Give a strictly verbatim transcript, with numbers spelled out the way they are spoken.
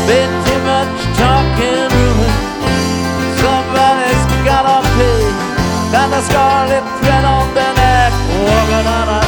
Been too much talking ruin. Somebody's gotta pay. Got the scarlet thread on their neck, walking on a